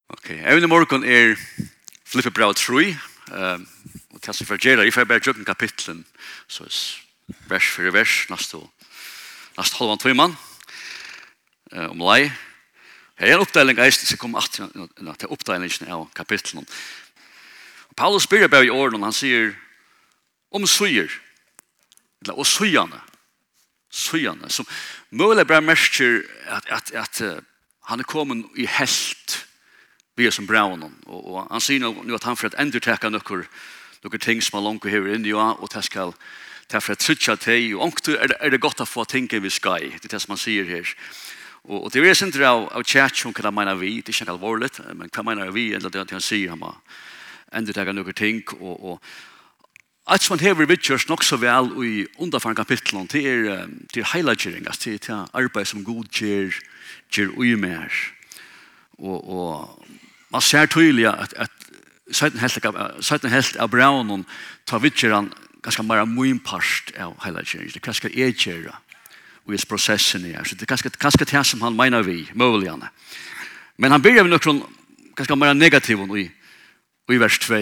Okej, även imorgon Filippe brev 3. Och det som för gera, if I bara jucken kapitlen så vers för vers nästa halvan timman om lei. Här är en uppdelning geist som kommer att till uppdelningen av kapitlen. Paulus ber bara i orden, han säger om syr eller och syarna som möjligen bara märker att han är kommen i helt vi som braunen och han säger nu att han för att undertäcka några ting som han långt behöver in i och det ska för att trycka till och är det gott att få tänka vi ska det är det som man säger här och det är inte av chat som kan man vi det är inte allvarligt men kan man vi eller det han säger han undertäcka några ting och att man har vidtjörst nog så väl i underfaren kapitlen till highlightering till arbete som god ger mer och man ser tydligt att sätten helt av braunen tar vidtjöran ganska mer myinpast av highlightering det kanske är och i processen här så det kanske det som han menar vi möjligen men han börjar med något ganska mer negativt i vers 2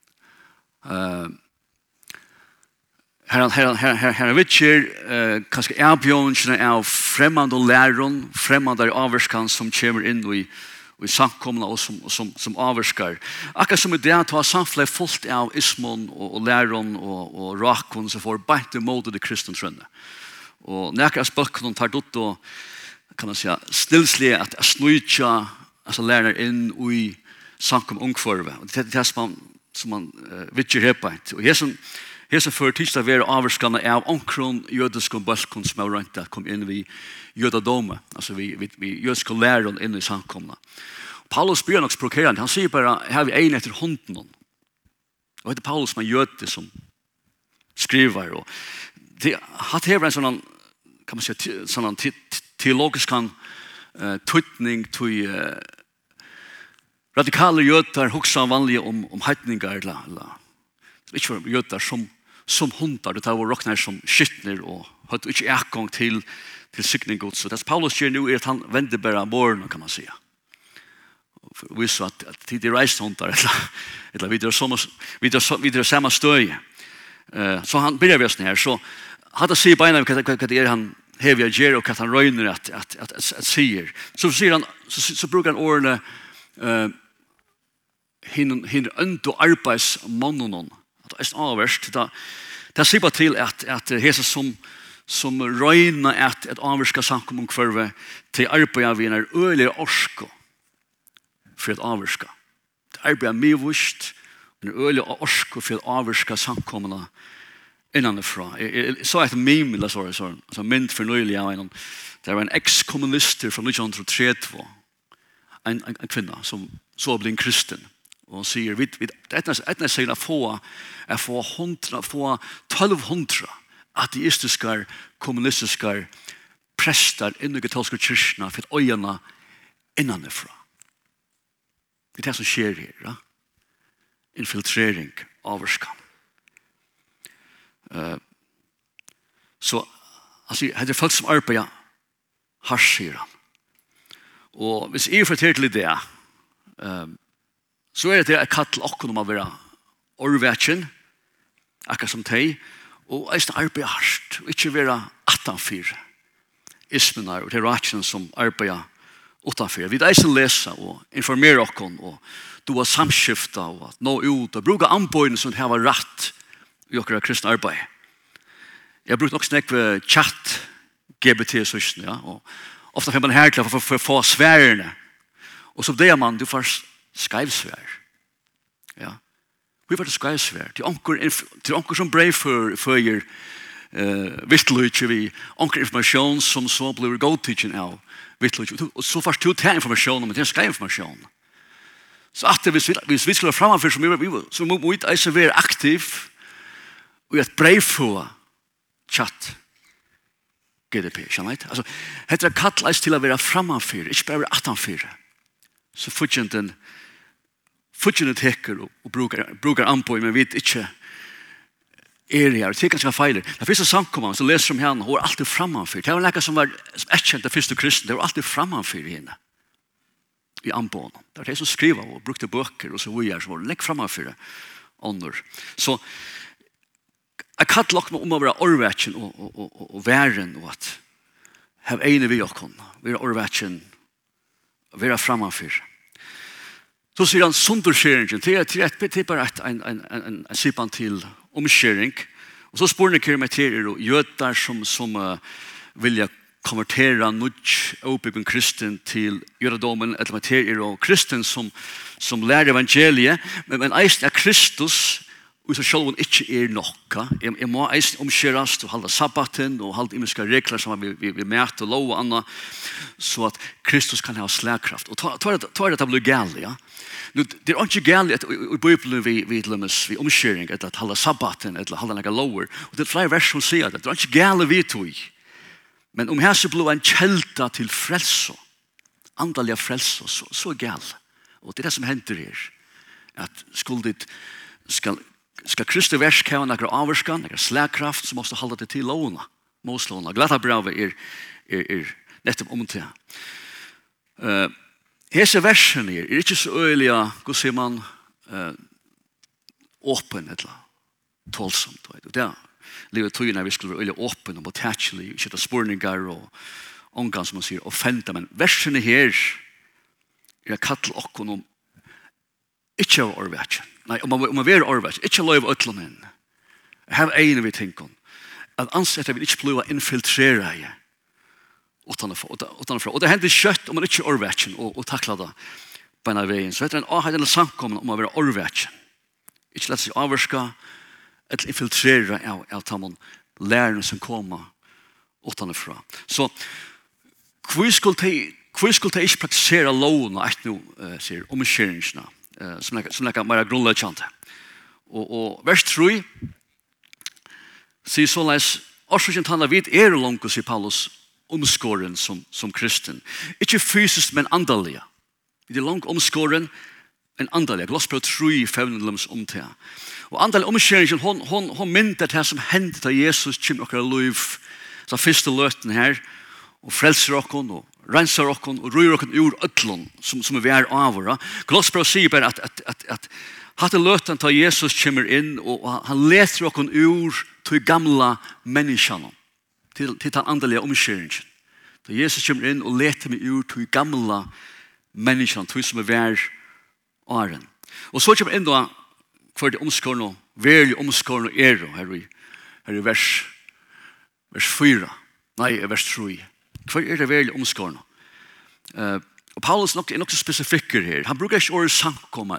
Här vitcher kanske erbjudanden av främmande läron, främmande avskan som kommer in i samkomna och som avskar. Akkurat som det att ha samfället fullt av ismon och läron och rakon så får bänt emot det kristna trönne. Och näkra spöken tar dott och kan man säga stillslig att snucha alltså lärare in i samkom ungförve. Och det är som man vitcher här på. Och här så för tisdag vara avskarna av onkron judiska balkon som har rent att komma in vid judadome. Alltså vi judiska läron in i samkomna. Paulus blir nog språkerande. Han säger bara, här vi en efter hunden. Och det är Paulus som är jude som skriver. Och det har en sån kan man säga, sån teologisk tydning till radikala judar också vanliga om heitningar eller inte för judar som hundar. Det var rocknar som skyttner och har inte ägång till sykning gods. Så det Paulus gör nu är att han vänder bara morgon kan man säga. Vi så att det är rejshundar eller vidare samma stöj. Så han börjar vi oss ner. Så hade sig på en av vad det är han hävjar ger och att han röjner att säger. Så säger han så brukar han ordna hinner ändå arbetsmannen att är avvärst det ser bara till att Jesus som röjna att avvärska samkommun kvarve till arbeta vid en öliga orsko för att avvärska. Det arbetar medvust en öliga orsko för att avvärska samkomna innanifrån. Så ett meme eller så mynd för nyligen det var en ex-kommunister från 1932 en kvinna som så blev en kristen och säger vi etna säger få 1200 ateistiska kommunistiska präster in i katolska kyrkorna för att öjna innanifrån. Det är det som sker här. Ja? Infiltrering, avskan. Så alltså, det är folk som arbetar harskt, säger han. Och hvis jag förtäller till det så är det ett kall också om att vara orvätchen akkurat som teg och jag arbetar harskt och inte vara 18-4 ismenar och det är ratchen som arbetar 8-4. Vi är läsa och informera oss och du har samskifta och att nå ut och bruka anbøyene som har rätt i våra kristna arbete. Jag brukar också snacka chatt GBT-systen, ja, och ofta får man härkla för att få svärene. Och så det man, du får skrivsvär. Ja. Vi får skrivsvär. Till onker som brev för vittlöjtje vi, onker information som så blir godtidgen av vittlöjtje. Och så först du tar information om det är skrivinformation. Så att vi skulle framför så må vi inte vara aktiv och ett brev för chatt GDP, alltså heter det kallas till att vara framför, inte bara 18-4. Så fortsätter teker och brukar anpå men vet inte är det här. Det är ganska fejl. Det finns en samkomman som läser om henne och är alltid framför. Det var något som var erkänt av första kristna. Det var alltid framför henne. i anbån. Det er de som skriver og brukte bøker og så videre, som var legg framfor ånder. Så jeg kan lukke meg om å være orvetjen og væren og at have ene vi okkon, være orvetjen, være framfor. Så sier han sunderskjeringen, det er bare en sipan til omskjering. Og så spør han meg til og jøder som vilja konvertera nudj oppbyggen kristen til jødedomen, eller materier og kristen som lærer evangeliet, men eisen er Kristus, og så selv om ikke nokka. Jeg må eisen omskjørast og halda sabbaten og halda imiske regler som vi mæt og lov og anna, så at Kristus kan ha slagkraft. Og ta det blir gærlig, ja. Det er ikke gærlig at i Bibelen vi omskjøring, eller at halda sabbaten, eller halda nega lover. Og det er flere vers som sier det. Det er ikke gærlig vi tog. Men om her så blir en kjelta til frelso, andaliga frelso, så gærlig. Og det er det som hender her. At skal Kristi versk ha noen avvarskan, noen slagkraft, så måste halda det til lovene. Moslåna. Glatabravet er nettopp om det. Hese versen er ikke så øyelig, hva sier man, åpen, eller tålsomt. Og det livet tog når vi skulle være øyelig åpen og påtachelig, ikke ta spurningar og omgang, som man sier, offenta. Men versen her er kattel okkon om ikke av orvetjen. Nei, om man vil orvetjen, ikke lov øtlomen. Jeg har ene vi tenker at ansett at vi ikke blir infiltrera i utanfra. Og det hender kjøtt om man ikke er orvetjen og takla det på en av veien. Så heter det en avhengig samkommen om å være orvetjen. Ikke lett seg avvarska eller infiltrera av tamon lærerne som kommer utanfra. Så hvor skulle de ikke praktisere loven og nå, sier omskjøringsene, som er mer grunnleggende. Og vers 3 sier såleis, årsøkjen tanna vid langt, sier Paulus, omskåren som kristen. Ikke fysisk, men andalige. Det er langt omskåren, en andalige. Glosper 3 fevnelums om det. Og andalige omskjøringen, hun mynter det som hendte da Jesus kjem okkar liv, så første løten her, og frelser okkon, og renser okkon, og røyer okkon ur øtlån, som vi er avhåra. Glosper sier bare at hatt løten da Jesus kommer inn, og han leter okkon ur til gamla menneskene, til den andalige omskjøringen. Da Jesus kommer inn og leter meg ur til gamla menneskene, til som vi er åren. Og så kommer inn da, for det omskårende, veldig omskårende her i vers 4, nei, vers 3. Hva er det veldig omskårende? Og Paulus er nok så spesifikker her. Han bruker ikke året samkomma,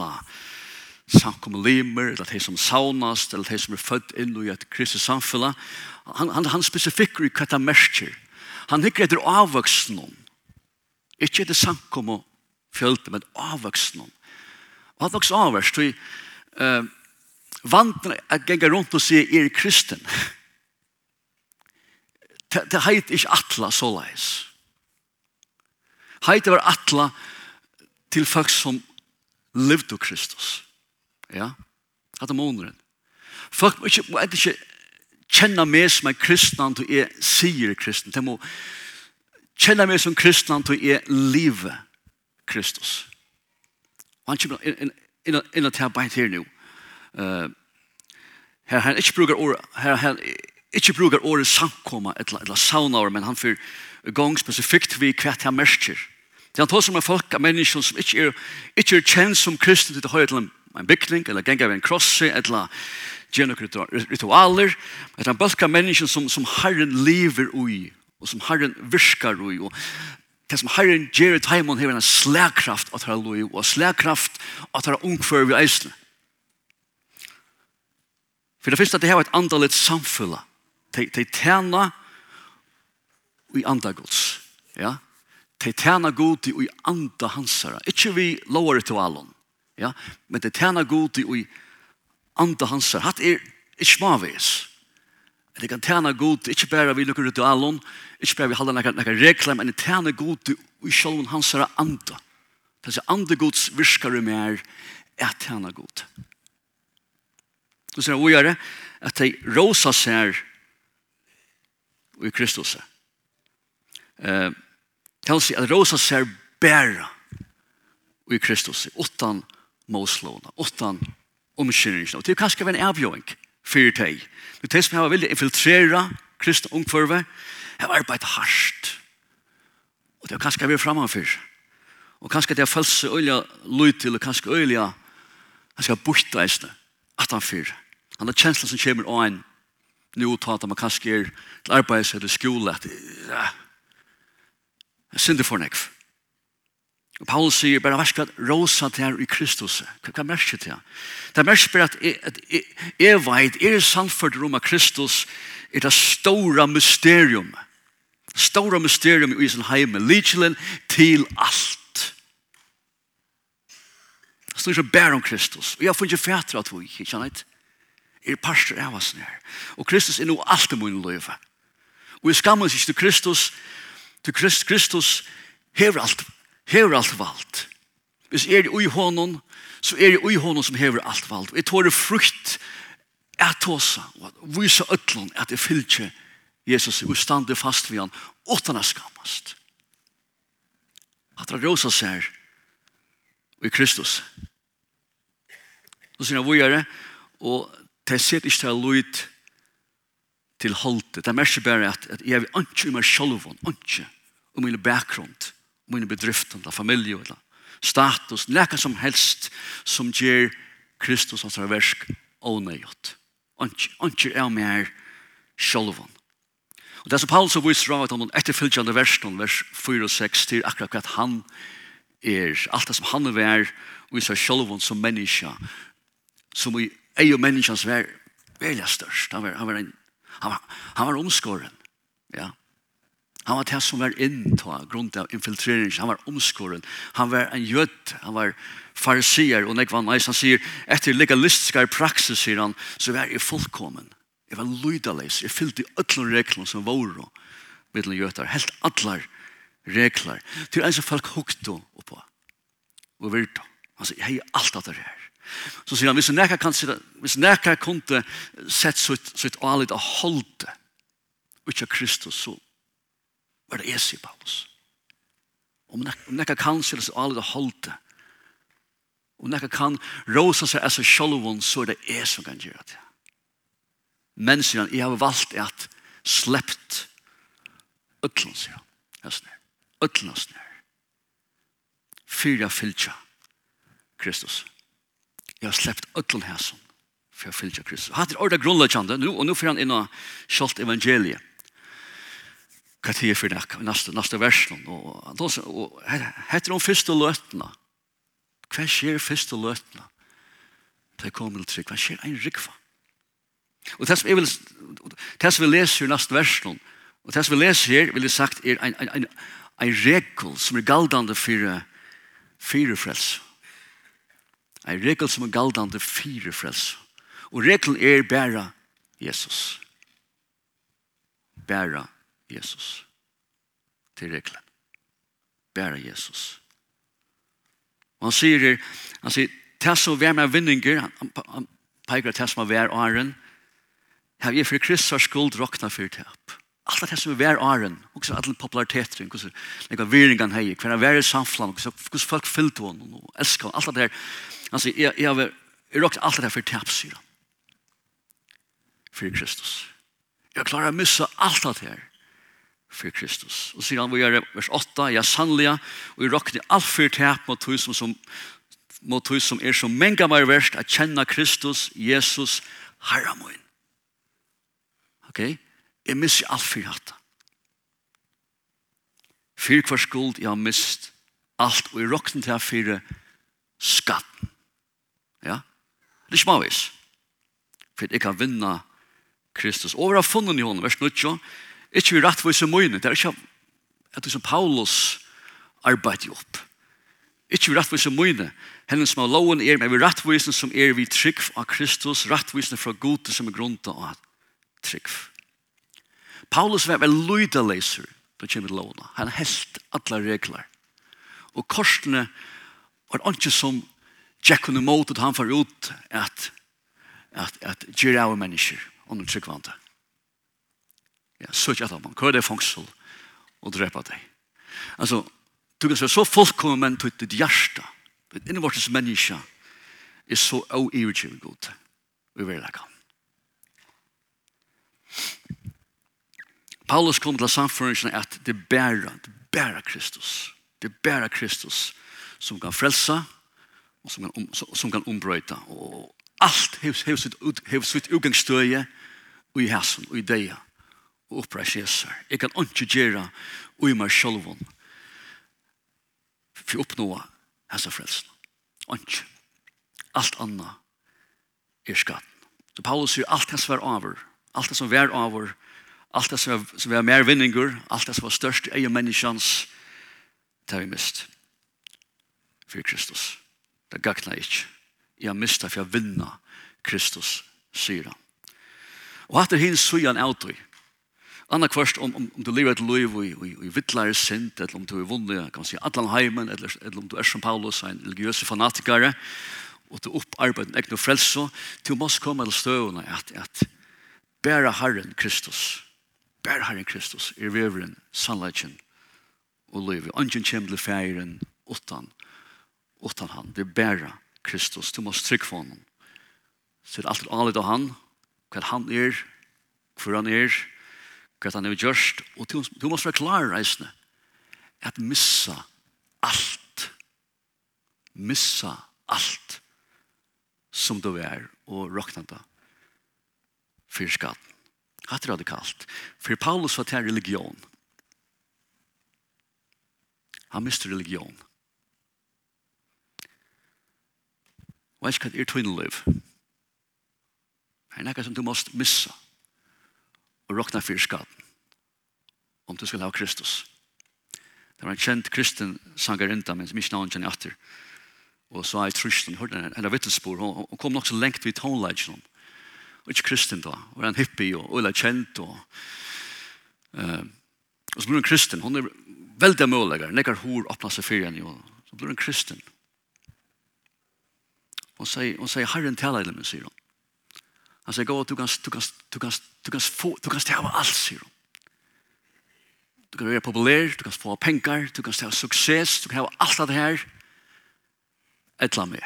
samkomma limer, eller de som saunast, eller de som er født inn i et kristet samfunn. Han spesifikker i hva det merker. Han hikker etter avvoksen. Ikke etter samkomma fjølte, men avvoksen. Og han også avvokst, vantene er gengar rundt og sier kristen. Det heit ikke atla såleis. Heit var atla til folk som levde Kristus. Ja, det er måneden. Folk må ikke kjenne meg som en kristen til jeg sier kristen. De må kjenne meg som kristen til jeg livet Kristus. Og han kommer inn og tar beint her nå. Her han ikke bruker året samkomma eller saunaår, men han får gang spesifikt vi hva han merker. Det han tar som folk av mennesker som ikke er kjent som kristen til å ha til en bygning, eller genga ved en krosse, eller gjøre noen ritualer. Det er en bulk av mennesker som Herren lever i, og som Herren virker i, og det som Herren gjør i teimen har en slagkraft at han liv, og slagkraft at han ungfør ved eisene. For det finnes at det har et andalet samfunn. De tjener i andagods. Ja? De tjener god i anda hansara. Ikke vi lover ritualen. Ja? Men de tjener god i anda hansara. Hatt ikke smavis. De kan tjene god, ikke bare vi noen ritualen, ikke bare vi holder noen regler, men de tjener god i sjølven hansara anda. Det er andagods virker mer er tjener god. Så sier vi gjøre at de rosa seg i Kristus. Det vil si at rosa seg bæra i Kristus, utan måslåna, utan omkyrningen. Og det er kanskje en avgjøring for deg. Det er som har vilja infiltrera kristne ungkvarver, har arbeidet hardt. Og det er kanskje vært framför. Og kanskje det er falske øyla lyd til, og kanskje øyla han skal borte eisne, at han fyr. Han har kjenslen som kommer av en nu ta at man kanskje er til arbeids eller skole, at jeg synder for nekv. Og Paulus sier bare vær skal rosa til her i Kristus. Hva merker til? Det merker bare at jeg vet, samført om at Kristus er det stora mysterium. Stora mysterium i sin heime. Likelen til alt. Det står ikke bare om Kristus. Og jeg har funnet fætre at vi ikke kjenner pastor av oss her. Og Kristus er nå alt i min liv. Og jeg skammer ikke til Kristus. Til Kristus hever alt valgt. Hvis er det i honom, så er det i honom som hever alt valgt. Jeg tror det frukt at tåsa og vise øtlån at jeg fylker Jesus og stande fast ved han utan å skammast. At det rosa seg i Kristus. Så sier han videre, og det sitter ikke til lyd til holdet. Det er mest bare at jeg vil ikke i meg selv, ikke om min bakgrunn, om mine bedrifter, familie, eller status, noe som helst som gjør Kristus hans versk ånøyot. Ikke er mer selv. Og det som Paulus har vist av at han etterfylltjende versen, vers 4 og 6, til akkurat hva han alt det som han er, og i seg selv som menneske, som i ei og menneskens veldig størst. Han var omskåren. Ja. Han var det som var inntå grunn av infiltrering. Han var omskåren. Han var en jød. Han var farisier. Og når han sier, etter legalistiske praksis, sier han, så var jeg fullkommen. Jeg var lydaleis. Jeg fylte alle reglene som var med jøder. Helt alle regler. Til en som folk hukte oppå. Og virte. Han sier, jeg har alt av det her. Så sier han, hvis nekka kunne sett sitt alit av holde ut av Kristus, så var det sier Paulus. Om nekka kan sett sitt alit av holde, om nekka kan rosa seg av seg sjølvån, så er det som kan gjøre det. Men sier han, jeg har valgt at sleppt øtlen, sier han. Øtlen er snær. Fyra fylkja Kristus. Jeg har sleppt øtlen hæsen for å fylke Kristus. Hatt er ordet grunnleggende, og nå får han inn og kjølt evangeliet. Hva tid for det neste versen. Og heter om første løtene. Hva skjer første løtene? Det kommer til trygg. Hva skjer en rikva? Og det som vi leser i neste versen, og det som vi leser her, vil jeg sagt, er en regel som er galdende for frelse. En regel som er galdende fire frelse. Og regelen er bare Jesus. Bare Jesus. Til regelen. Bare Jesus. Og han sier, det som er med vinninger, han peker det som er åren, har jeg for Kristus skuld råkna for tap. Alt det som er åren, også alle populariteter, hvordan viringen hei, hver er vært samfunn, hvordan folk fyllte henne, og elsker henne, alt det der. Han sier, jeg har råkt alt det for tap, sier han. For Kristus. Jeg klarer å missa alt det her for Kristus. Og sier han, vi gjør vers 8, jeg sannelig, og jeg råkte alt for tap mot hus som er så mange mer verst, at kjenne Kristus, Jesus, Herre min. Ok? Jeg misser alt for hatt. For hver skuld, jeg har mist alt, og jeg råkte til å fire skatten. Ja? Det er småvis. For jeg kan vinne Kristus. Og vi har funnet i hånden, vers 9, ikke vi rettvise møyne. Det er ikke at det som Paulus arbeider opp. Ikke vi rettvise møyne. Henne som har loven men vi rettvisen som vi trygg av Kristus, rettvisen fra gode som er grunnet av trygg. Paulus var vel lydaleser da kommer til loven. Han helt alle regler. Og korsene var ikke som Jack under måtet han får ut at gjøre av mennesker under tryggvante. Ja, så ikke at man kører det fangsel og dreper deg. Altså, du kan være så fullkommen men til ditt hjerte Innevortes människa så oergivet god. Vi vill lägga. Paulus kom til samfunnet at det bæra Kristus. Det bæra Kristus som kan frelsa og som kan ombrøyta. Og alt hev sitt utgangsstøye og i hæsen og i deia og oppreis Jesus. Jeg kan ikke gjøre og i meg sjølvån for å oppnå hæsa frelsen. Ikke. Alt annet skatten. Så Paulus sier alt det som var over, alt det som var over, alt det som var mer vinninger, alt det som var størst i menneskens, det har vi mist. For Kristus. Det gagner ikke. Jeg har mistet for å vinne Kristus, sier han. Og at det hinner søyan av Anna kvart om du lever et liv i vittlare sint, eller om du er vunnet, kan man si, Atlanheimen, eller om du er som Paulus, en religiøse fanatikere, og du opparbeider en egen frelse, du måste komme til støvende at bæra Herren Kristus, veveren, sannleggen og livet. Ingen kommer til feiren utan han. Det bæra Kristus. Du måste trykke for honom. Så det er alltid annerledes av han, hva han hvor han hva han har gjort, og du måste være klar reisende at missa alt som du er og råknande for skatten. Hatt er radikalt. For Paulus var til religion. Han mister religion. Og ikke hva det er tvinneliv. Det er noe som du måste missa og råkna for skatten om du skal ha Kristus. Det var en kjent kristen sangerinta, men som ikke navn kjenner etter. Og så er jeg trusten, hørte en vittnesbord, og kom nok så lengt vid tonelagen. Og ikke kristen da, og en hippie, og øyla kjent, og så blir hun kristen, hun er veldig muligere, nekker hår åpner seg for henne, og så blir hun kristen. Hun sier, Herren taler til meg, sier hun. Han sier, gå, du kan stave alt, sier hun. Du kan være populær, du kan få penger, du kan stave suksess, du kan ha alt av det her. Etla med.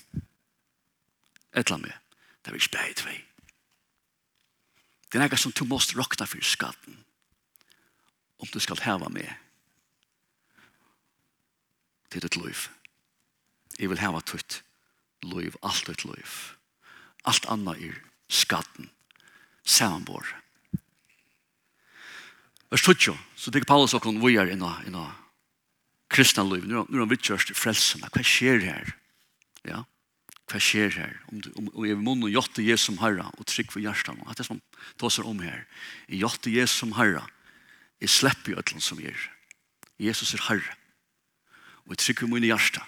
Det er ikke bare tvei. Det er noe som du måste råkna for skatten om du skal hava med til ditt liv. Jeg vil hava ditt liv, alt ditt liv. Alt annet skatten, sammenbår. Vers 20, så tenker Paulus og vi er inna kristna liv. Nå er han vittgjørst frelsene. Hva skjer her? Ja, hva skjer her? Om jeg munn og gjøtte Jesus som Herre og trygg for hjertet. At det som tåser om her. Jeg gjøtte Jesus som Herre. Jeg slipper jo et eller annet som gjør. Jesus er Herre. Og jeg trygg for mine hjertet.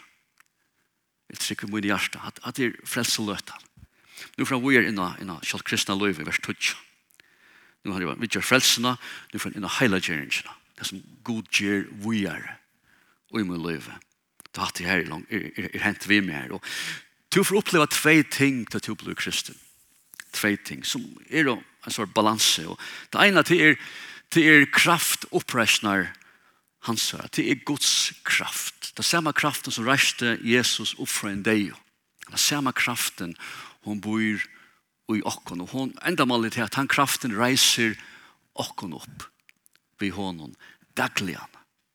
At det er frelseløta. Nå fra vi er inna kjalt kristna liv i vers 20. Nå har vi gjør frelsene. Nå fra inna heila gjøringene. Det som god gjør vi er. Og i min liv. Det har det her hent vi med her. Og du får oppleva tvei ting til du blir kristen. Tvei ting som en sort balanse. Og det ene til kraft oppreisnar hans høyre. Det Guds kraft. Det samme kraften som reiste Jesus opp fra en deg. Det samme kraften hun bor i okken. Og hun enda maler til at han kraften reiser okken opp ved honom dagligen.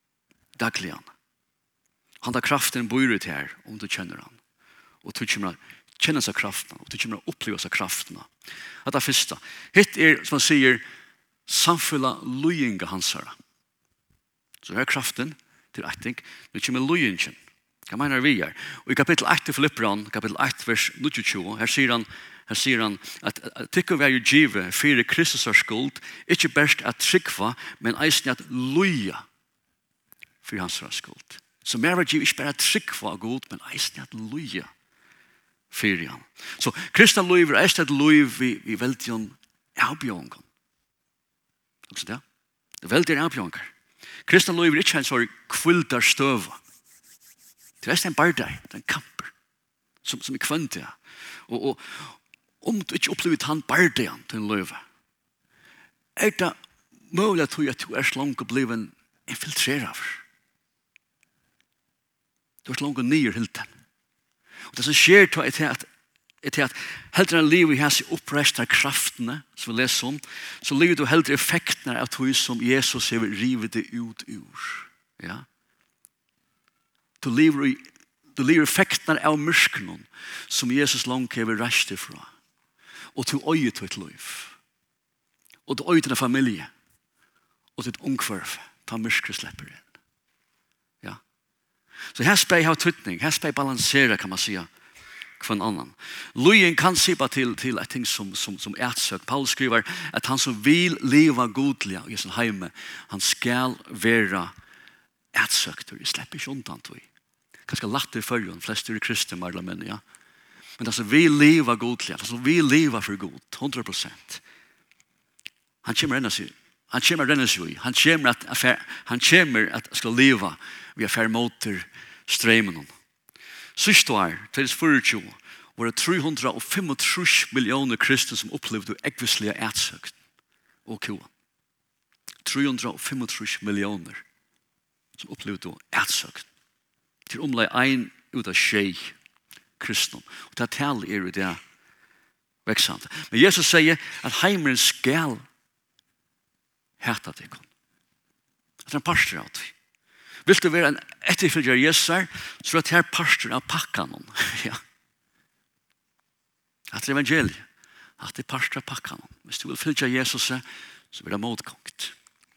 Han tar kraften bor ut her om du kjenner han. Og du kommer kjenne seg kraften, og du kommer oppleve seg kraften. Det er første. Hitt som man sier, samfulla løyinga hans her. Så her er kraften til etting. Nå kommer løyingen. Hva mener vi her? Og i kapittel 8 i Filipperen, kapittel 8 vers 22, her sier han at tikk å være givet for Kristus er skuld, ikke best at tryggva, men eisen at løya for hans er skuld. Så mer var givet ikke bare tryggva av god, men eisen at løya for han. Så kristna løy er eisen at løy vi veldig avbjørngen. Også det? Det er veldig avbjørngen. Kristna løy er ikke en sånn kvildar støva. Det er en bardei, det er en kamper, som kvendt. Og om du ikke opplever han bardeien til en løyve, det mulig at du er så langt å bli infiltreret. Du er så langt å nye helt den. Og det som skjer til at heldre enn livet har seg oppreist av kraftene, som vi leser om, så ligger du heldre effektene av tog som Jesus har rivet det ut ur. Ja. Du lever effektene av mørkene som Jesus langt har reist ifra. Og til øye til et liv. Og til øye til en familie. Og til et ungkvarv. Ta mørkere slipper inn. Ja. Så her spør jeg ha tøtning. Her spør jeg balansere, kan man si, for en annan. Løyen kan sipa til et ting som ætsøk. Paulus skriver at han som vil leva godlig i sin heime, han skal være ætsøkt. Jeg slipper ikke undan til. Ganske latt i førjen, flest er kristne, men ja. Men det som vil leva godlig, det som vil leva for god, 100%. Han kommer rennes i. Han kommer at skal leva vi affær motor strømmen. Siste år, 2024, var det 335 millioner kristne som opplevde ekvislige ætsøkt og kua. 335 millioner som opplevde ætsøkt. Til omlai 1 ut av 6 kristne. Og det tal jo det veksant. Men Jesus sier at heimeren skal heta til kon. Det en pastor av det. Vil du være en etterfølger av Jesus, så er det her pastor av pakkan. Ja. At det evangeliet. At det pastor av pakkan. Hvis du vil følge Jesus, så blir det motkongt.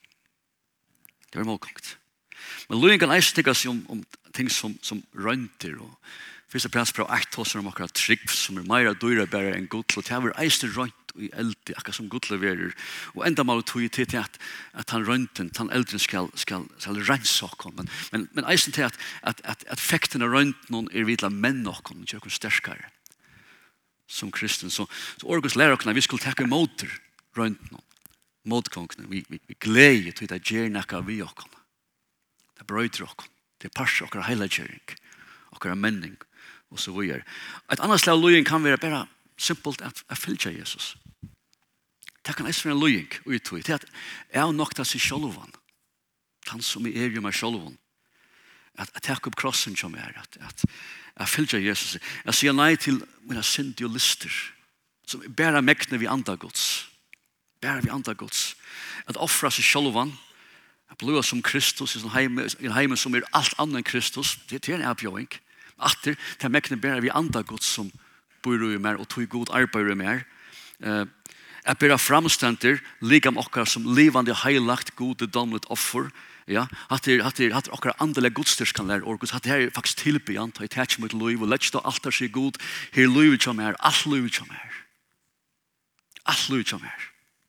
Det blir motkongt. Men løyen kan eisen tenke seg om ting som rønter og Fyrsta Petrus 8 tåser om akkurat trygg som meira dyra bare enn godl og det har eisen rønt i eldre, akkurat som god leverer. Og enda mal tog til at han rønten, han eldre skal rense okkom. Men eisen til at fekten av rønten vidla menn okkom, ikke okkom sterskare som kristen. Så Orgus lærer okkom at vi skulle takke imot rønten, motkongene. Vi gleder til det gjør nekka vi okkom. Det brøyder okkom. Det passer okkom heilagjering, okkom menning, og så videre. Et annet slag av løying kan være bare simpelt at følge Jesus. Det kan ikke være en løying uttøy. Det er at jeg nok til seg sjølven. Han som er meg sjølven. At takke opp krossen som at jeg følge Jesus. Jeg sier nei til mine syndige lister. Som bare mekner vi andre gods. Bare vi andre gods. At offre seg sjølven. At blod som Kristus i en heime som er alt annet enn Kristus. Det er en avbjøring. Atter, det er mekne bare vi andre gods som bor i mer og tog god arbeid i mer. Jeg ber framstender ligam okkar som livande heilagt gode domlet offer. Ja, at okkar andelig godstyrs kan lære orgus. At det er faktisk tilbyan, ta i tætsk mot liv og lett stå alt er seg god. Her livet som er, alt livet som er. Alt livet som er.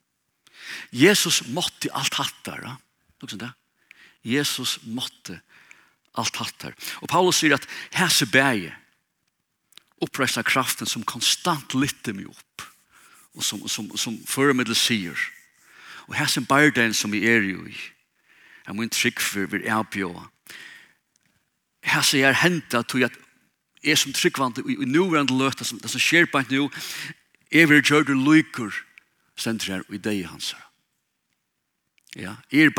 Jesus måtte alt hattar. Jesus måtte allt hattar. Og Paulus sier at hæse bæge oppreista kraften som konstant lytter meg opp og som føremiddel sier. Og hæse barden som vi jo i er min trygg for vi avbjøa. Hæse er hentet til at jeg som tryggvant i nuvarande løta det som skjer på nå vil gjøre det lykker sender her i deg hans. Ja,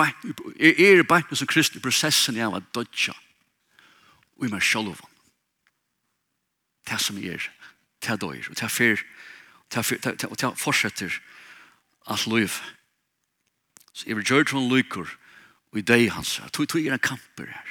beint som kristne prosessen av at dødja og i meg sjølv. Det som det døyer, og det fortsetter alt liv. Så jeg vil gjøre det lykker og i deg hans. Jeg tror en kamper her.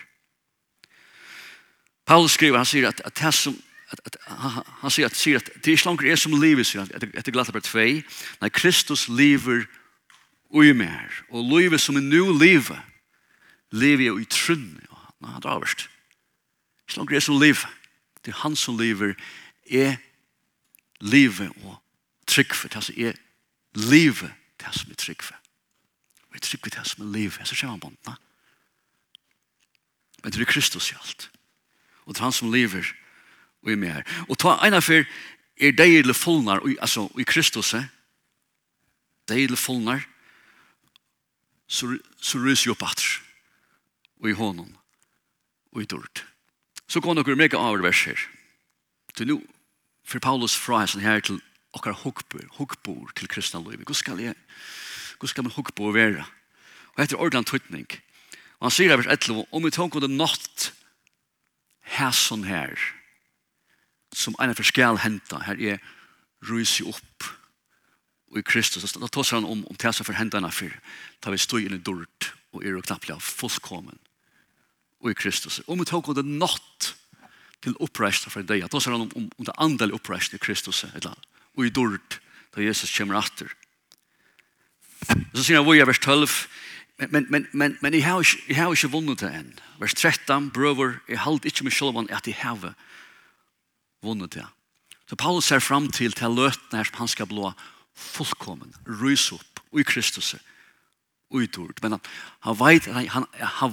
Paulus skriver, han sier at det som han sier at det er ikke langer som livet, sier han, etter Galaterbrevet 2, når Kristus lever ui mer, og livet som er nu livet, lever jo i trunn. Han drar verst. Ikke langer som livet. Det er han som lever livet og tryggfe. Det er livet det som er tryggfe. Og er tryggfe det som er livet. Så ser man båndene. Men det er Kristus i alt. Og det er han som lever ui mer. Og ta en av for deilig fullnar, altså i Kristus, deilig fullnar, så ryser jo opp atter. Og i hånden. Og i dård. Så går noen mega avvers her. Til nå, for Paulus fra sånn her til okkar hukkbor til kristna liv. Hvor skal min hukkbor være? Og etter ordentlig tøytning. Og han sier i vers 11, om vi tok under natt her sånn her, som en för skall hända. Här är rysa upp i Kristus. Då tar han om det som för händerna för. Tar vi stå in i dörrt och är och knappt fullkommen. Och i Kristus. Om vi tar det nått till uppreisning för dig. Då säger han om det andliga uppreisning i Kristus. Och i dörrt då Jesus kommer efter. Så säger han i vers 12. Men jeg har ikke vunnet det enn. Vers 13, brøver, jeg holdt ikke med selv at jeg har vunnet det. Så Paulus ser fram til løtene her som han skal bli fullkommen, rys opp, og i Kristus, og i dord. Men han vet han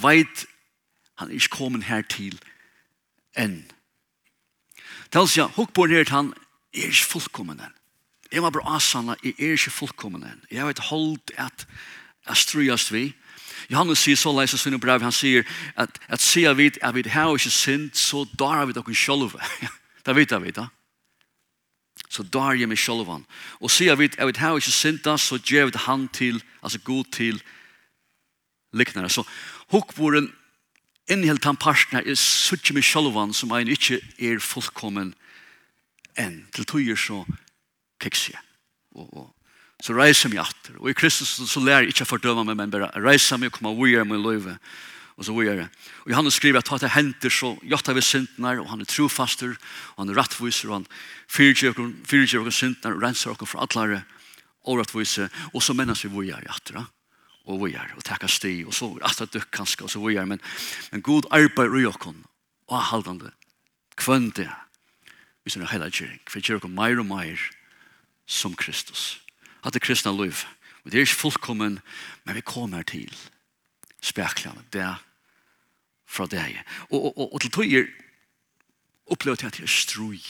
er ikke kommet her til enn. Det er altså, hukkbord her til han er ikke fullkommen enn. Jeg var bra asanna, jeg er ikke fullkommen enn. Jeg vet holdt at strøyast vi. Johannes sier så leis av sinne brev, han sier at sier vi at vi har ikke synd, så dar vi dere sjølve. Det vet vi da. Så dar jeg meg sjølve. Og sier vi at vi har ikke synd, så gjør vi han til, altså god til liknere. Så hukkboren innhelt han partner er suttje med sjølve, som en ikke er fullkommen enn. Til tøyer så kekser jeg. Så reiser mig efter. Och i Kristus så lär jag inte fördöma mig, men bara reiser mig och komma vidare med livet. Och så vidare. Och Johannes skriver att det händer så gjorde vi syndnar, och han är trofaster, och han är rättviser, och han fyrtjör och syndnar, och rensar och från alla orättvisor. Och så menas vi vidare efter. Och vidare, och tacka sti, och så att det kanske, och så vidare. Men god arbeid i oss, och halvande, kvönde, vi ser hela kyrk, för kyrk och mer som Kristus. Att det kristna liv. Och det är inte fullkommen, men vi kommer till speklarna där från dig. Och till tog upplever till att det är stroj.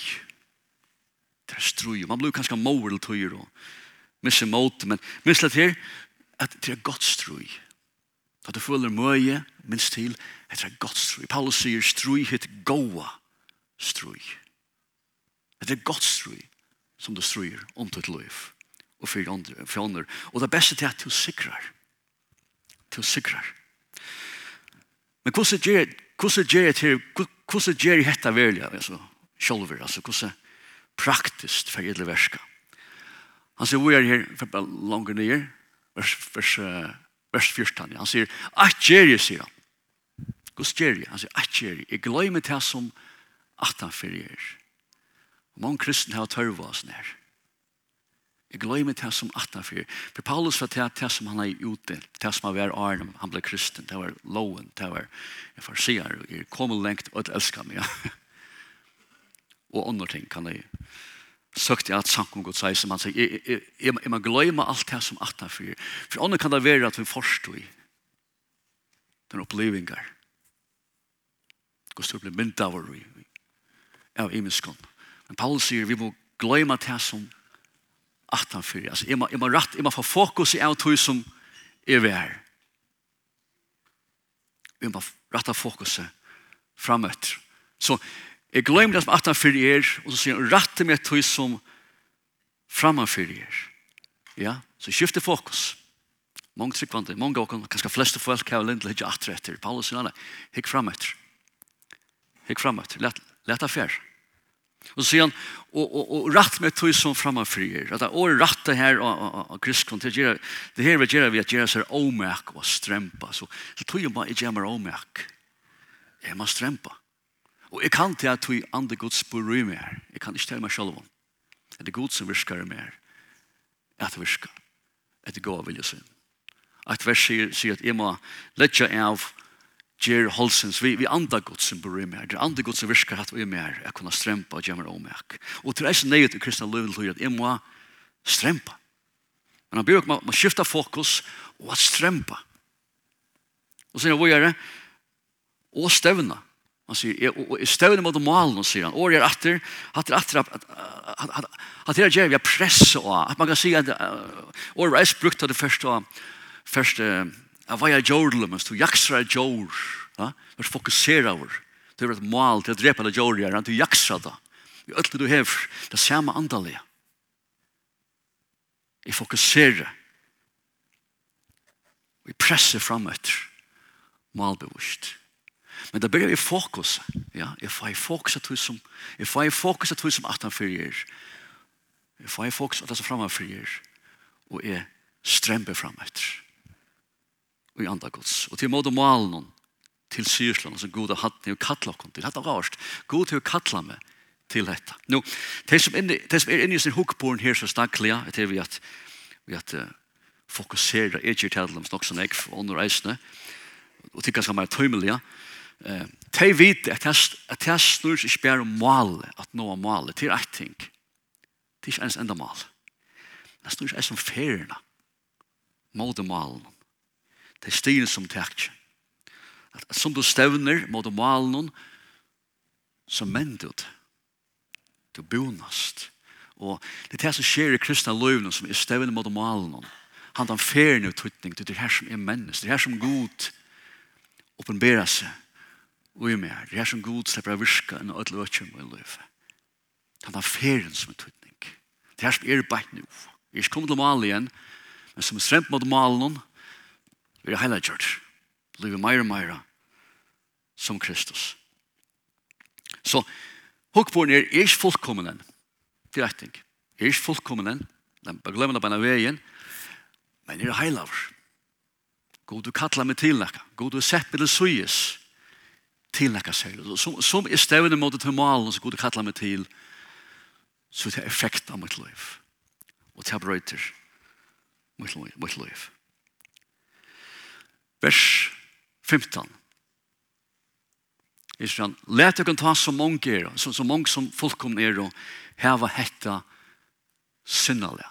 Det är stroj. Man blir ganska mål till tog och missar mot, men minst att det är gott stroj. Att du följer möje, minst till att det är gott stroj. Paulus säger stroj heter goa stroj. Det är gott stroj som du strojer om till ett liv. Och för andra. Och det bästa är att du sikrar. Du sikrar. Men hur ger det detta välja? Alltså, själver. Alltså, hur praktiskt för edla verska. Han säger, vi är här för långt ner. Vers 14. Han säger, att ger det, säger han. Hur ger det? Han säger, att ger det. Jag glömmer det som att han för er. Många kristna har törvas när. Jag glömmer det som att han för. För Paulus var det som han är ute. Det som han var arm. Han blev kristen. Det var loven. Det var en farsier. Jag kommer längt och älskar mig. Och andra ting kan jag sökte att sankum Gud säger som han säger. Man glömmer allt det som att han för. För andra kan det vara att vi förstår den upplevelsen. Gustav blir mynt av av imenskon. Men Paulus säger vi må glömma det som att han för. Alltså, jag må få fokus i allt som är värd. Vi må rätta fokuset framåt. Så jag glömmer det som att han för er, och så säger jag rätta med det som framför er. Ja, så skifta fokus. Många tryckvande, många och kanske flesta folk har länt lite att rätta. Paulus säger nej, hick framåt. Hick framåt. Lätt affär. Och så säger han, och rätt med det som framför er. Att och rätta här och kristna det här vill göra vi att göra så omäk och strämpa. Så det tror jag bara är jämmer omäk. Jag måste strämpa. Och jag kan inte att du andra Guds bor i mig. Jag kan inte ställa mig själv om. Det är Gud som virkar i mig. Att virka. Att det går vilja sin. Att vers säger att jag må lägga av ger hållsens. Vi andra Gud som bor i mig. Det är andra Gud som virkar att vi är med. Jag kunna strämpa och jämmer omäk. Och till det är så nöjt i kristna livet att jag må strämpa. Men han ber man skifta fokus och att strämpa. Och sen vad gör det? Och stävna. Han säger, stävna mot målen och säger han. Och är efter att det är jävla press och att man kan säga att och Rice brukade det första vad jag gjorde men så jaxra jord. Ja? Att fokusera över. Det är ett mål till att drepa det jord där. Att du jaxra då. Vi öll du har det samma andaliga. Vi fokuserar. Vi pressar framåt. Målbevist. Men det börjar i fokus. Ja, if I focus at som 18 4 år. If I focus at det som framan 4 år. Og er strempe fram etter. Og i andre gods. Og til måte malen til syrsland som Gud har hatt og kattla okkur til. Dette var rart. Gud har kattla meg til dette. Nå, det som er inne i sin hukborn her så stakkelige, det er vi at fokusere ikke til dem nok som jeg for under reisene. Og til ganske mer tøymelige. De vet at jeg snur ikke bare målet, at nå målet, til ett ting. Det er ikke ens enda mål. Det snur ikke som ferierna. Måte målen. Det er stilen som takk. At som du stevner måte målen, så menn du bonast. Og det er det som skjer i kristna løvene som er stevner måte målen. Han tar ferien og tøytning til det her som er menneske. Det her som god åpenberer seg og i mer. Det her som god slipper å virke enn å ødele økjum i livet. Han tar ferien som er tøytning. Det her som er bare nå. Vi er ikke kommet til mal igjen, men som er stremt mot malen, vi er heilig gjort. Livet mer og mer som Kristus. Så, hukborn er ikke fullkommen enn. Det er et ting. Er ikke fullkommen enn. Bare glemmer det på en veien. Men er heilig. God du kattler meg til nekka. God du setter det søyes til nekka selv. Som er stevende mot til malen, så god du kattler meg til, så det er effekt av mitt liv. Og til brøyter mitt liv. Vers 15. Israel, let dere ta så mange er, så mange som fullkomne er, og heva hetta synnalige.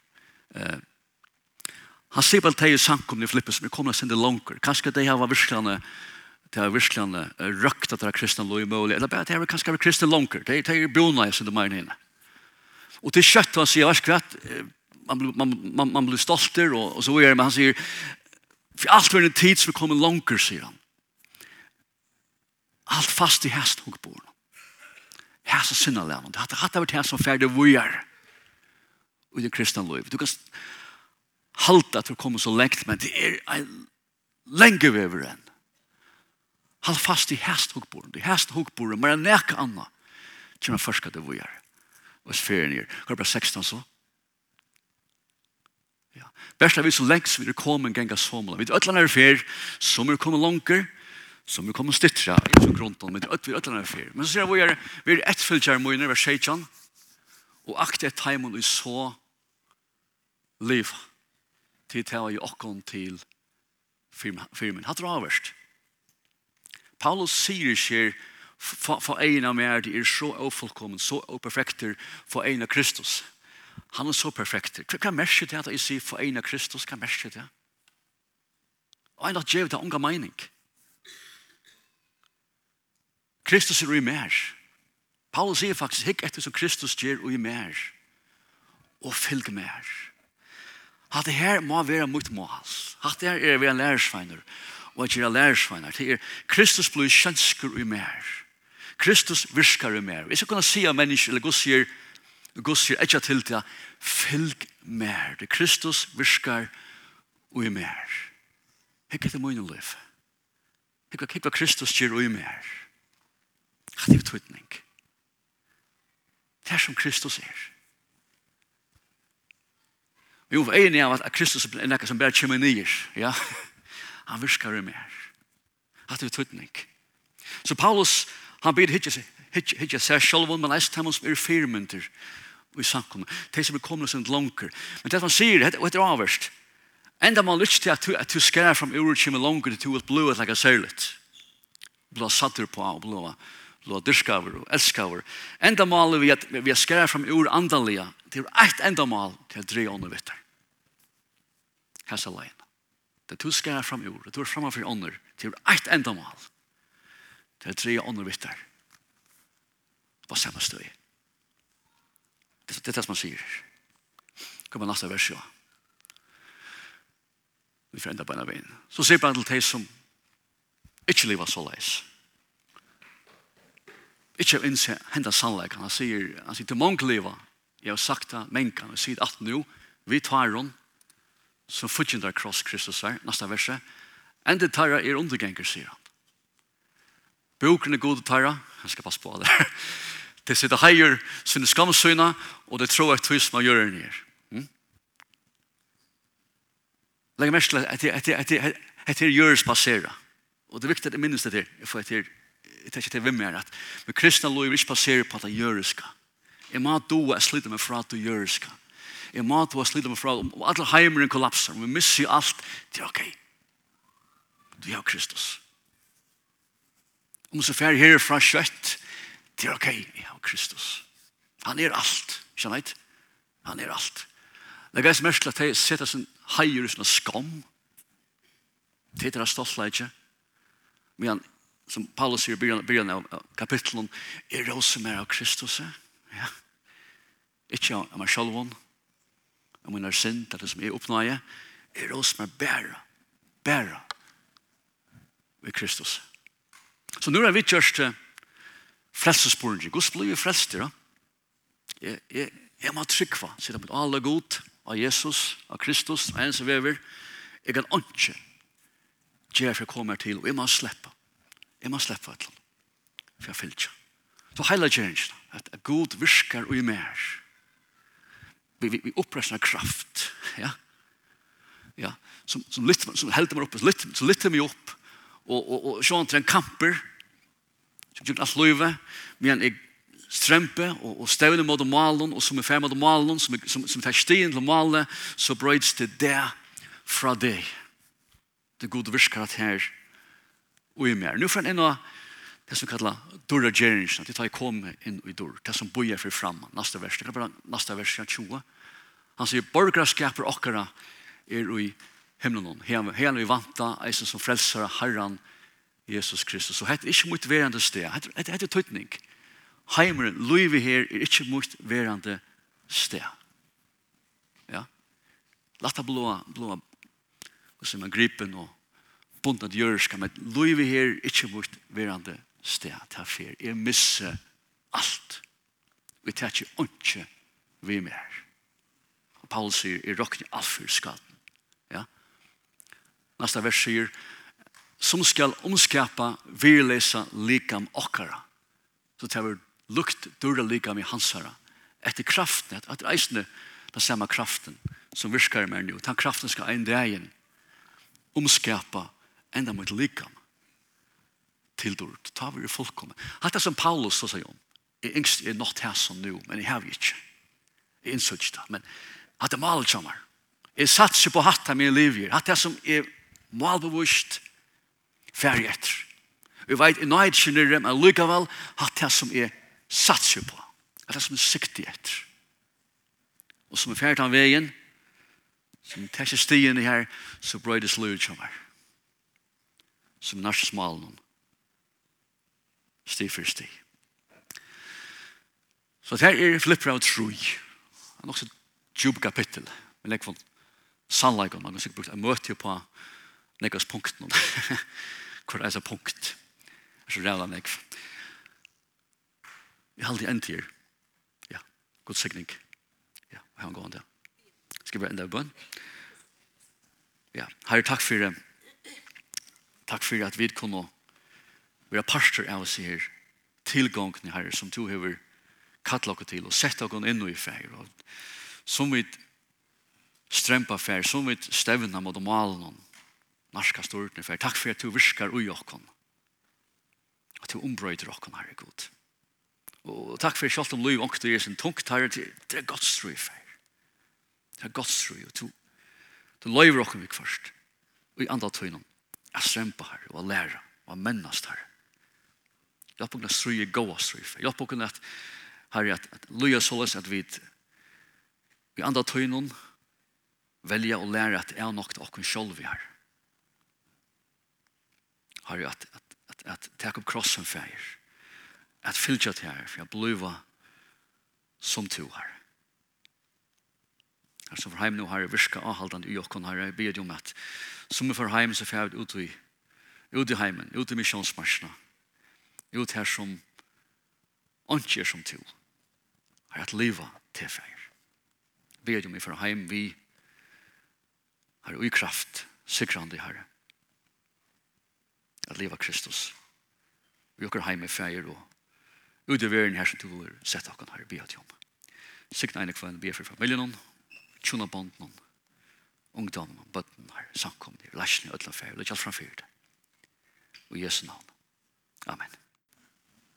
Han sier på det i samkomne i Filippus, som er kommet sin det langer. Kanskje det har virkelig røkt at det er kristne lov i mål, eller bare det har kanskje vært kristne langer. Det er brunna i sin det mer inne. Og til kjøtt han sier, man blir stolter, og så er det, men han sier, for alt var en tid som kommer langer, sier han. Alt fast i hest hukborn. Hest og sinnelæren. Det har vært hest som ferdig vujer i det kristne liv. Du kan halta at du kommer så lengt, men det er lenge over enn. Halt fast i hest hukborn. Det er hest hukborn, men det er nek anna. Til man først skal det vujer. Og sferien er. Hør bare 16 så. Ja. Best er vi så lengt vi er kommet genga somla. Vi er øtland er fer, som er kommet langer, som er kommet stittra i som grunton, men vi er øtland er fer. Men så sier vi er ett fylkjær møyner, vers 16, og akte et taimon i så liv til tala i okkon til firmen. Hatt det avverst. Paulus sier ikke for en av mer, det er så ofullkommen, så operfekter for en av Kristus. Han er så perfekter. Hva merker det at jeg sier for en av Kristus? Hva merker det? Og en av djevet er unga mening. Kristus er i mer. Paulus sier faktisk, hikk etter som Kristus gjør i mer. Og fylg mer. At det her må være mot mål. At det her er vi en lærersveiner. Og at gjøre lærersveiner. Det er Kristus blir kjønsker i mer. Kristus virker i mer. Jeg skal kunne si av mennesker, eller Gud sier ikke til det, fylg mer. Det er Kristus virker i mer. Hikk etter mine liv. Hikk hva Kristus gjør i mer. Det er tøytning. Det er som Kristus er. Vi er enige av at Kristus er noe som bare kommer nyer. Ja? Han virker i mer. Det er tøytning. Så Paulus, han blir hittet seg selv, men det er som er firmynter i samkommet. Det som er kommet sånn langer. Men det han sier, det er avverst. Enda man lyst til at du skjer fram ordet kommer langer til å bli like særligt. Bli satt på og bli dyrskaver og elskaver. Enda mal vi har skjer fram ordet andalige til ett enda mal til å dreie under vitter. Hessa leien. Det du skjer fram ordet, du er framfor under til ett enda mal til å dreie under vitter. På samme støy. Det er det som man sier. Kom på neste vers, ja. Vi får enda på en av veien. Så sier han til de som ikke lever så leis. Ikke innse hendet sannlegg. Han sier til mange lever, jeg har sagt det, menkan, og sier at nå, vi tar hon, som fortjent kross Kristus her, neste verset, enda tar er undergenger, sier han. Boken god tarra, jeg skal passe på det. Det sitter heier sine skamsøyna, og det tror jeg tvis man gjør den her. Legg mest til at det gjøres passera. Og det er viktig at jeg minnes det her, for at jeg tar ikke til hvem er at men kristna lov ikke passerer på at det gjøres skal. Jeg må do å slite meg fra at du gjøres skal. Jeg må do å slite meg fra om alle heimeren kollapser, om vi misser alt, det er ok. Du har Kristus. Om så fer herfra kjøtt, det er ok, jeg har Kristus. Han er alt, skjønner jeg? Han er alt. Det er mest til at jeg setter sin heier i sånne skam. Det er stoltleidje. Men som Paulus sier i begynnelsen av kapitlen, er det også mer av Kristus. Ja. Ikke av meg selv, av min synd, det som er oppnåget, er det også mer bæra ved Kristus. Så nå er vi gjørst frelsesbordet. Guds blir frelst, da. Jeg må tryggva, sitte på alle god, av Jesus, av Kristus, av en som vever. Jeg kan ikke gjøre for å komme til, og jeg må slippe. Jeg må slippe et eller annet, for jeg fyller ikke. Så hele gjøringen, at god virker og i mer. Vi oppretter kraft, ja. Ja, som helder meg opp, så lytter vi opp, og sånn til en kamper, som gjør alt løyve, men jeg strømpe og stevne mot malen, og som er ferdig mot malen, som tar stien til malen, så brøydes det fra deg. Det gode virker at her og i mer. Nå får han inn av det som kallar dörra generation, det tar jeg komme inn i dörr, det som bojer for fram, neste vers, det kan bare neste vers 20. Han sier, borgerskaper okkara er i himmelen, hele vi vanta, eisen som frelser Herren Jesus Kristus. Så det er ikke motiverende sted, det er tøytning. Heimeren, livet her er ikke motiverende sted. Ja. Lata blåa, og som er gripen og bundet gjørska, men livet her er ikke motiverende sted til fer. Jeg misser alt. Vi tar ikke vi mer. Og Paulus sier, jeg råkner alt for skaden. Ja. Neste vers sier, som skal omskapa virlesa likam okkara. Så tar vi lukt dörra likam i hansara. Etter kraften, at eisne den samme kraften som virkar med nu. Den kraften skal en dagen omskapa enda mot likam til dörrt. Ta vi det fullkommen. Hatt det som Paulus så sier om. Jeg yngst er nått her som nu, men jeg har ikke. Jeg innsøk det, men hatt det malet som er. Jeg satser på hatt det med livet. Hatt det som er malbevust færdig etter. Vi vet, jeg nøyd kjenner men likevel hatt det som er satser på. Hatt det som er siktig etter. Og som er færdig av veien, som tar seg stien i her, så brøydes livet som er. Som nærmest smalen. Sti for sti. Så det her er Filipper av tro. Det er også et djup kapittel. Men det er for sannleikon. Man kan sikkert brukt en møte på nekas punkten. Hvor er det punkt? Det er så rævla nek. Jeg halte en til. Ja, god signing. Ja, jeg har en gående. Skal vi bare enda i bønn? Ja, herre, takk for det. Takk for at vi kunne være parster av oss her tilgångene, herre, som du har kattlet oss til og sett oss inn i feir. Som vi strømper feir, som vi stevner mot malen norska stortene feir. Takk for at du virker ui oss. At du ombrøyder oss, herre god. Og takk for at selv om liv og det er sin tungt, herre, det er godt stru i feir. Det er godt stru, og du løyver oss vik først. Og i andre tøynen. Jeg strømper her, og lære, og mennast her. Jeg har på grunn av stry, gåa stry. Jeg har på grunn av at løya såles at vi i andre tøynen velja å lære at jeg har nok til åkken selv vi her. Har jeg at tek opp krossen feir. At fylltja til her, for jeg bliva som to her. Her som for heim nå har jeg virka avhaldande i åkken her. Jeg ber om at som for heim så fer ut i heimen, ut i missionsmarsjene, ut her som ikke som to, har at liva til feir. Ber om for heim vi har ui kraft, sikrande herre, at liva Kristus vi åker heim med feir og ut i verden her som du har sett dere her, be at om. Signa ene kvann, be for familien, tjona bånden, ungdommen, bøtten her, samkomne, relasjoner, ødelen feir, og ikke alt framfyrt. Og i Jesu navn. Amen.